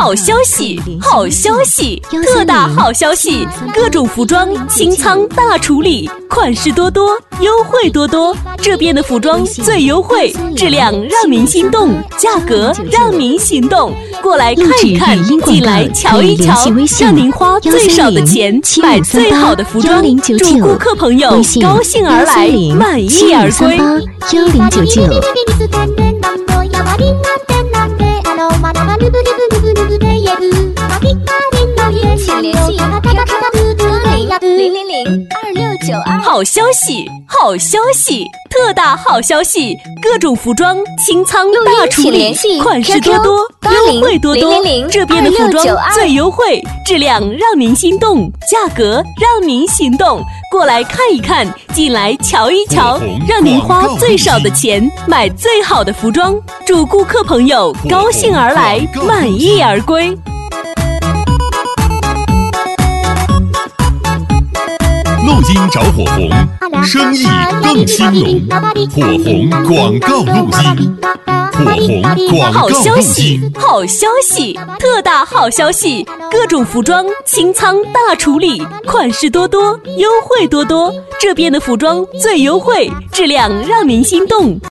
好消息，好消息，特大好消息！各种服装清仓大处理，款式多多，优惠多多。这边的服装最优惠，质量让您心动，价格让您心动。过来看一看，进来瞧一瞧，让您花最少的钱买最好的服装，祝顾客朋友高兴而来，满意而归。 1099。 请联系 QQ0002692。 好消息，好消息！特大好消息！各种服装清仓大处理，款式多多，优惠多多。这边的服装最优惠，质量让您心动，价格让您心动。过来看一看，进来瞧一瞧，让您花最少的钱买最好的服装，祝顾客朋友高兴而来，满意而归。 录音找火红，生意更兴隆。火红广告录音，火红广告录音。 好消息，特大好消息！各种服装清仓大处理，款式多多，优惠多多。这边的服装最优惠，质量让您心动。